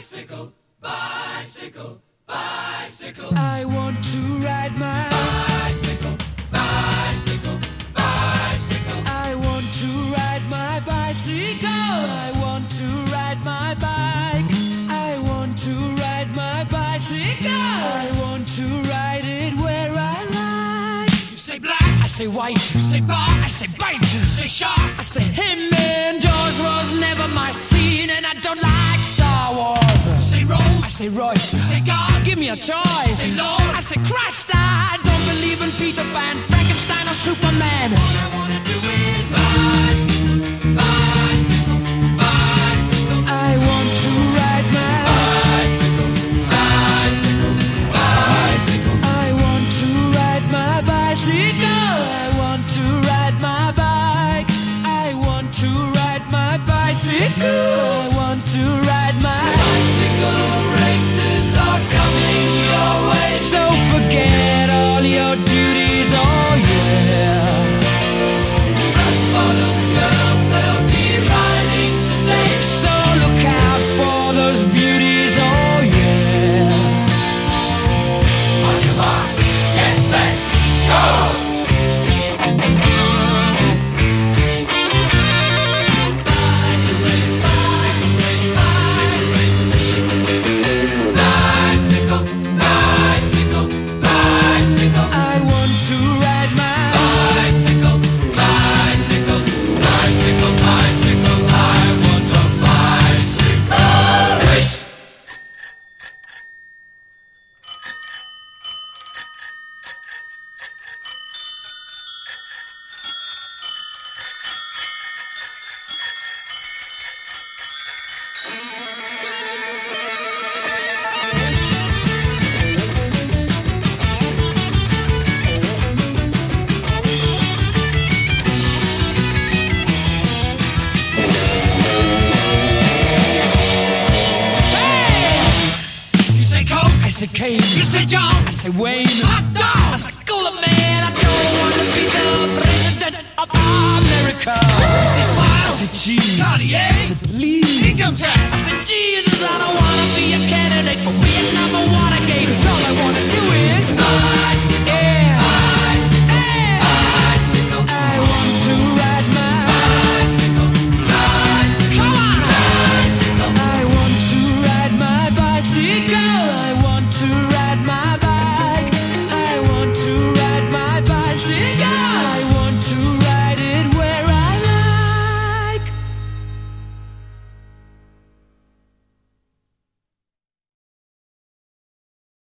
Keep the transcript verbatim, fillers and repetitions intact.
Bicycle, bicycle, bicycle. I want to ride my bicycle, bicycle, bicycle. I want to ride my bicycle. I want to ride my bike. I want to ride my bicycle. I want to ride it where I like. You say black, I say white. you say bar, I say bite. you say shark. I say him and Jaws was never my scene, and I don't like Star Wars. You say Rose, I say Royce. you say God, Give me a choice. say Lord. I say Christ. I don't believe in Peter Pan, Frankenstein, or Superman. All I wanna do is bicycle, bicycle, bicycle. I want to ride my Bicycle, bicycle, bicycle. I want to ride my bicycle. I want to ride my bike. I want to ride my bicycle. I want to ride my Bicycle races are coming your way. So forget all your duties, oh yeah. Fat bottom girls, they'll be riding today. So look out for those beauties, oh yeah. On your marks, get set, go! Bicycle race, bicycle race, bicycle race. Bicycle, bicycle, bicycle. I want to ride my Bicycle, bicycle, bicycle, bicycle. I want a bicycle race. You say Coke, I say Kane. you say John, I say Wayne. hot I dog. say Cooler Man. I don't want to be the president of America. You say I Smile, say cheese. Cartier, I say please. income I tax. say Jesus. I don't want to be a candidate for Vietnam or Watergate. 'Cause all I want to do is Bicycle,